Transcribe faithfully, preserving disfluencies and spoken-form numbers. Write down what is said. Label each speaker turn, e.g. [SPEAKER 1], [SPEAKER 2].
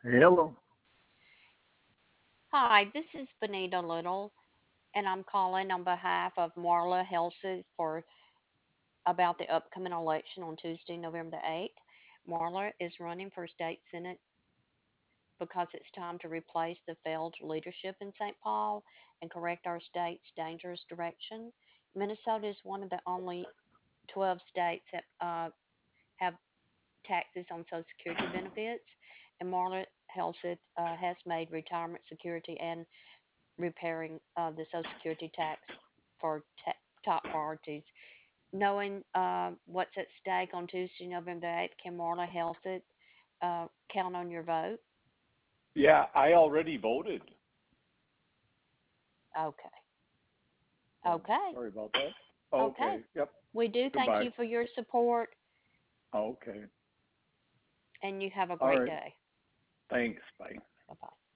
[SPEAKER 1] Hello.
[SPEAKER 2] Hi, this is Benita Little, and I'm calling on behalf of Marla Helseth for about the upcoming election on Tuesday, November the eighth. Marla is running for state senate because it's time to replace the failed leadership in Saint Paul and correct our state's dangerous direction. Minnesota is one of the only twelve states that uh, have taxes on Social Security benefits, and Marla Helseth uh, has made retirement security and repairing uh, the Social Security tax for ta top priorities. Knowing uh, what's at stake on Tuesday, November eighth, can Marla Helseth uh, count on your vote?
[SPEAKER 3] Yeah, I already voted.
[SPEAKER 2] Okay.
[SPEAKER 3] So
[SPEAKER 2] Okay.
[SPEAKER 3] sorry about that.
[SPEAKER 2] Okay.
[SPEAKER 3] Okay. Yep.
[SPEAKER 2] We do thank
[SPEAKER 3] Goodbye.
[SPEAKER 2] you for your support,
[SPEAKER 3] Okay.
[SPEAKER 2] and you have a
[SPEAKER 3] All
[SPEAKER 2] great
[SPEAKER 3] right.
[SPEAKER 2] day.
[SPEAKER 3] Thanks. Bye.
[SPEAKER 2] Bye bye.